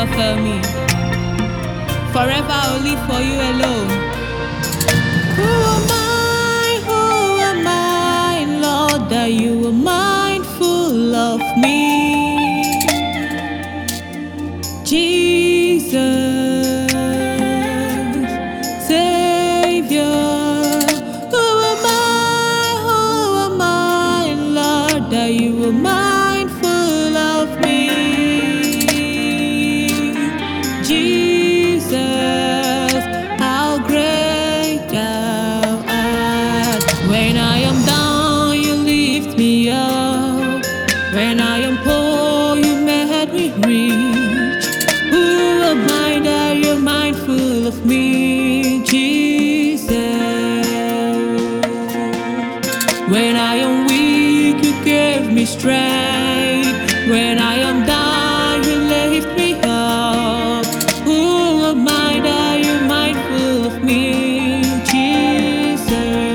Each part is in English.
fail me. Forever I'll live for you alone. Who am I, Lord, that you are mindful of me? Jesus, Savior. Who am I, Lord, that you are mindful of me? Jesus, how great thou art. When I am down, you lift me up. When I am poor, you made me rich. Who am I that you're mindful of me, Jesus? When I am weak, you gave me strength. When I am down, you lift me up. Who am I that you're mindful of me, Jesus?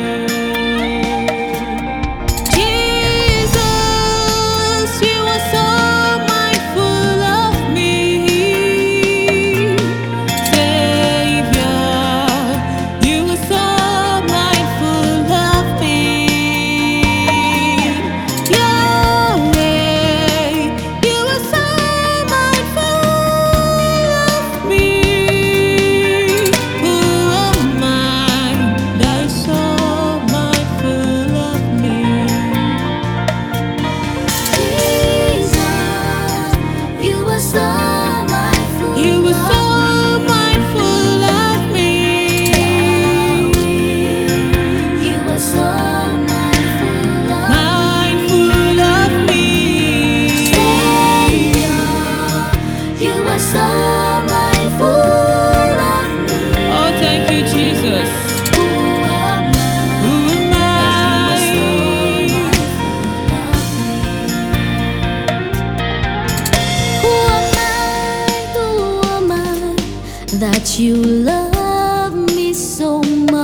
Jesus, you are so mindful of me. Savior, you are so mindful of me. Yahweh, you are so mindful of me. Who am I that is so mindful of me? Jesus, you are so mindful. You were so mindful of me. You are so mindful of Mindful of me. You are so mindful of me. Oh, thank you, Jesus. Who am I? Who am I? Who am I that you love me so much?